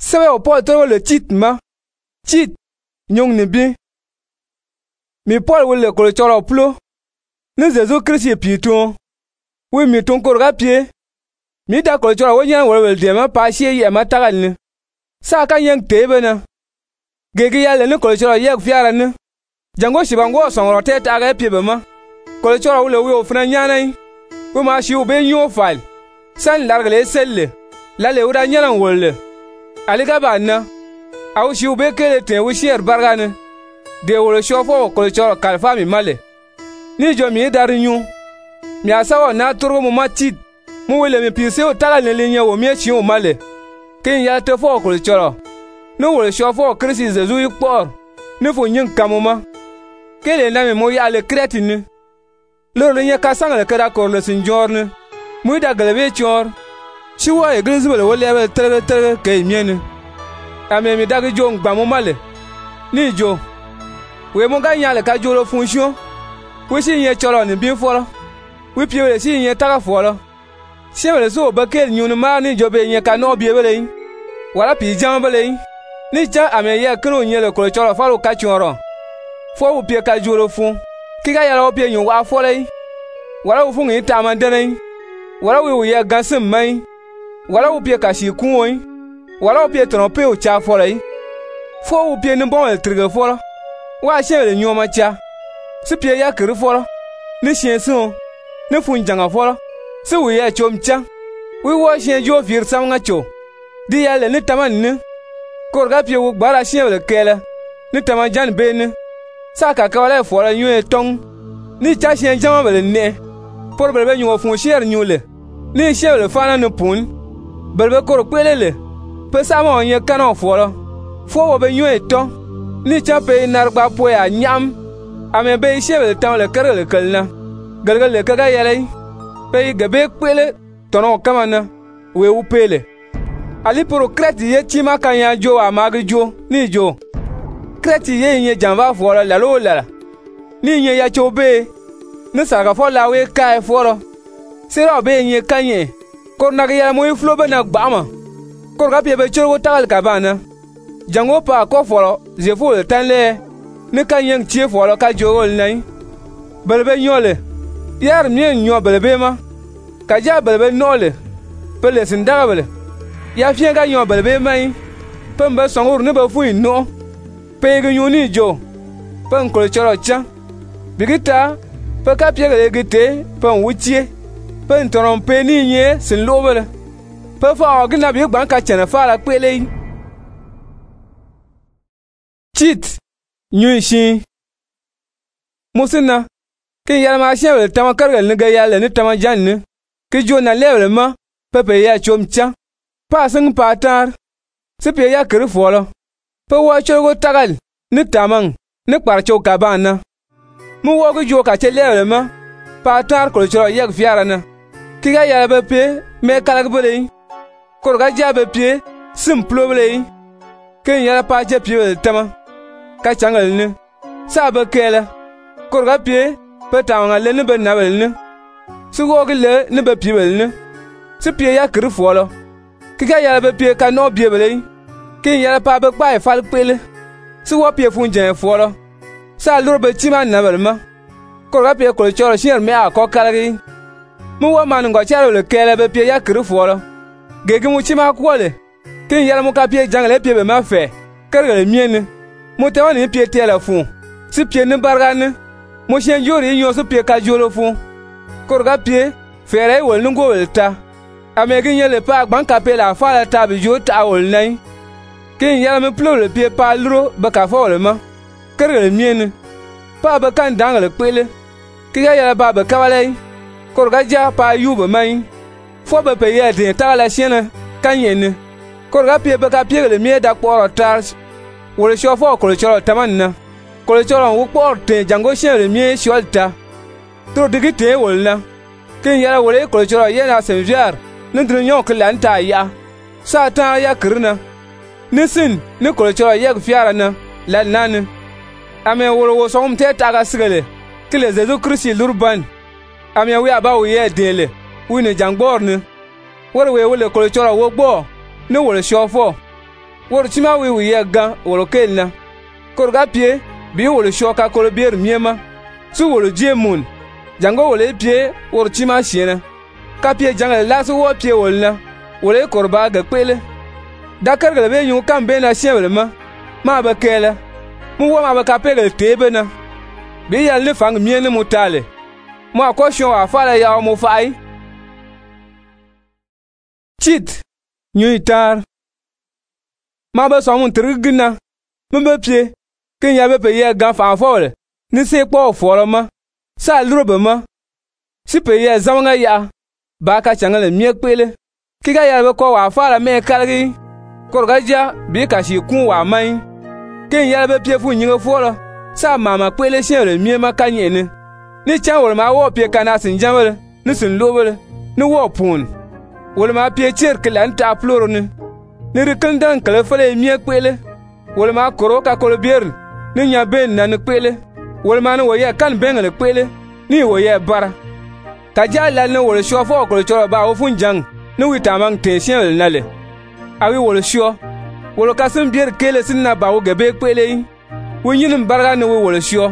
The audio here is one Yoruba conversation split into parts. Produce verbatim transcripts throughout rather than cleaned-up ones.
Sewe o Paul to le tit ma. Tit nyong ni bi. Mi Paul wole ko choro plo. Ni Jésus Christ piton. Oui mi ton ko ga pie. Mi da ko choro wonya wole de ma pa sie ye ma tagal ni. Sa ka yang tebe na. Gege ya le ni ko choro ye fiara ni. Jango shibango songro te ta ga pie be ma. Ko choro wole wi o fna nyana yi. Wi ma shi o be nyo fal. San largle selle. La le ura nyana wole. Ali ga ba na. Awu shi o be kele te wi shier bargane. De wole shofo ko choro kalfa mi male. Ni jo mi dar nyu. Mi asawo na turu mu matit. Mu wele mi pise o tagal ne linya wo mi chi o male. Kin ya te fo ko choro. No wole shofo Christ Jésus ikpor. Ni fo nyin kamuma. Kele na mi mo ya le kretini. Lo le nya ka sangale kada ko le sinjorne. Mu da galebe chor. Shi wo eglise bele wo le tere tere ke miene. Ame mi dagi jo ngbamu male. Ni jo. We mo ga nya le ka joro function. We si nye choro ni bi foro. We pie le si nye taga foro. Si le so ba ke nyunu ma ni jo be nye ka no bi bele yin. Wala pi jam bele yin. Ni cha ame ye kro nye le ko choro faro ka choro. Fo wo pie ka joro fun. Ki ga ya ro pie nyu wa fo le. Wala wo fun yi ta man dene. Wala wo ye gasim mai. Wala wo pie ka shi kun wo. Wala wo pie trompe o cha fo le. Fo wo pie ni bon el triga fo. Wa she le nyu ma cha. Si pie ya kiri folo. Ni shen son. Ni fun janga folo. Si wu ya chom cha. Wi wo shen jo fir sam nga cho. Di ya le ni taman ni. Kor ga pie wu gbara shen le kele. Ni taman jan be ni. Sa ka ka wala folo nyu e tong. Ni cha shen jama bele ne. Por bele nyu fun sher nyu le. Ni shen le fana ni pun. Bele kor kwele le. Pe sa ma onye kana folo. Fo wo be nyu e tong. Ni cha pe nar gba po ya nyam. Ame be shebe tan le kere le kelna. Galgal le kaga yele. Pe gabe kwele tono kamana we upele. Ali pro kreti ye chima kanya jo amagi jo ni jo. Kreti ye nye jamba foro la lo la. Ni nye ya chobe. Ni saga fo la we kai foro. Sera be nye kanye. Kor na ya mo iflo be na gbama. Kor ga pe be choro tagal kabana. Jango pa ko foro je fo le tan le. Ni ka yang tie folo ka jogol nai belbe nyole yar mi nyo belbe ma ka ja belbe nole pele sindaga bele ya fien ga nyo belbe mai pembe songur ne ba fu no pe ga nyoni jo pen ko choro cha bigita pe ka pie ga gite pen wutie pen trompe ni nye sin lobele pe fa ogna bi gban ka chene fa la pele chit nyu shi musina ke yar ma she le tama kargal ni ga yale ni tama janni ke jona level ma pepe ya chomcha pa sing patar sepe ya kir folo pe wa chogo tagal ni tamang ni kparcho kabana mu wo go jo ka che level ma patar ko choro yak fiara na ke ga ya be pe me kalag bele ko ga ja be pe simple bele ke yar pa je pe tama ka changal ni sa ba kele kor ga pie pe tawanga le ni be na bel ni su go le ni be pie bel ni su pie ya kir folo ki ga ya be pie ka no bie bel ki ya pa be pa e fal pele su wo pie fun jen folo sa lur be ti man na bel ma kor ga pie ko choro sher me a ko kalagi mu wo man ngo charo le kele be pie ya kir folo gege mu ti ma ko le ki ya mu ka pie jangle pie be ma fe kar ga miene mo te wani pie tele fun si pie ni bargane mo shen jori nyo si pie ka jolo fun korga pie fere wol ni go welta amegi nyele pa gban ka pe la fa la ta bi jo ta wol nai kin yala me plo le pie pa lro ba ka fo le ma kerele miene pa ba kan dangle pele ki ya yala ba ba kawale korga ja pa yuba mai fo ba pe ye de ta la shene kan yene korga pie ba ka pie le mie da poro tars wole shofo ko choro tamanna ko choro wu porte jango shere mi sholta to digite wolna kin yara wole ko choro yena senjar nindru nyon klanta ya sata ya kirna nisin ni ko choro yeg fiara na la nan ame wolo wo som te taga sigale kile Jésus Christ lurban ame wi aba wi ye dele wi ne jangborne wore we wole ko choro wo gbo ni wole shofo wor chima wi wi ye gan wor kelna kor ga pie bi wor shoka kol bier miema su wor je mun jango wor pie wor chima shiena ka pie jangal la su wo pie wolna wor kor ba ga pele dakar ga be yu kan be na shebele ma ma ba kele mu wo ma ba ka pele tebe na bi yal ne fang miene mutale mo akosho wa fala ya mo fai chit nyuitar ma ba so mun trigna mo ba pie ken ya be pe ye gan fa fole ni se po folo ma sa lrobe ma si pe ye zawanga ya ba ka changale mie pele kiga ya be ko wa fala me kalgi korgaja bi ka shi kun wa mai ken ya be pie fu nyinga folo sa mama pele shere mie ma kanyene ni chan wol ma wo pie kana sin jamale ni sin lobele ni wo pun wol ma pie cher klan ta ploro ni ni rikin dan kala fele mie pele wol ma koro ka kol bier ni nya ben na ni pele wol ma ni wo ye kan ben le pele ni wo ye bara ka ja la ni wol sho fo ko choro ba wo fun jang ni wi tamang te shen na le awi wol sho wol ka sin bier kele sin na ba wo gebe pele yi wo yin barga ni wo wol sho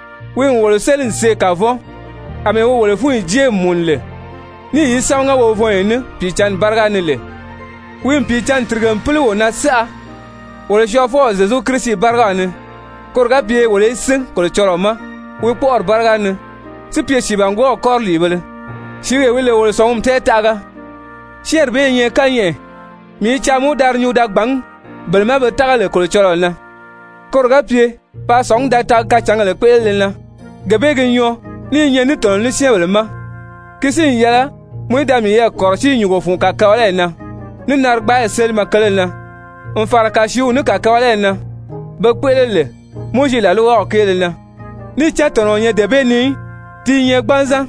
wen wol selin se ka vo ame wo wol fun je munle ni yi sawnga wo vo yin pichan barga ni le wen pichan trigam pul wo na sa wol sho fo Jesu Kristi barga ni korga pie wol sin ko choroma wo por barga ni si pie shibango kor libele shiwe wile wol sawum te taga sher be nye kanye mi chamu dar nyu dak bang belma be tagale ko chorona korga pie pa song da ta ka changale pele na gabe genyo ni nye ni ton ni shebele ma kisin yala mu da mi ye korchi nyugo fun ka kawale na ni nar gba sel makale na on fara ka shiu ni ka kawale na be pele le mu ji la lo o kele na ni cha ton nye de be ni ti nye gbanza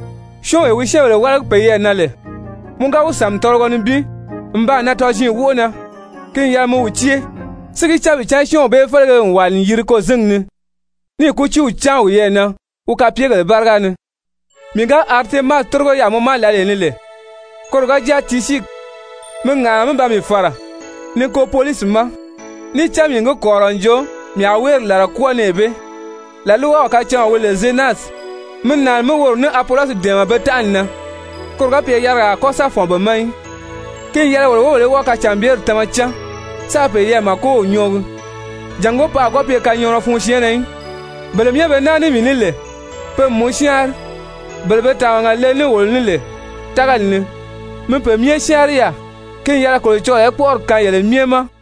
sho e wi shebele wal pe ye na le mu ga usam torgo ni bi mba na to jin wo na kin ya mu utie sigi chabi cha shon be falga wal yir ko zingni ni ku chi ucha u ye na u ka pie barga ni mi ga arte ma torgo ya mo ma la le ni le korga ja tisi menga me ba mi fara ni ko police ma ni cha mi ngo koronjo mi awer la ko nebe la luwa ka cha wele zenas min na me wor ni apolos de ma betan na korga pie yara ko sa fon ba mai kin yara wole wole wa ka chambier tamacha sa pe ye ma ko nyog jango pa ko pe ka nyoro fun shiene bele mie be na ni minile pe mo shiar bele be ta nga le ni wol ni le tagal ni me pe mie shiar ya kin yara ko cho e por ka yele mie ma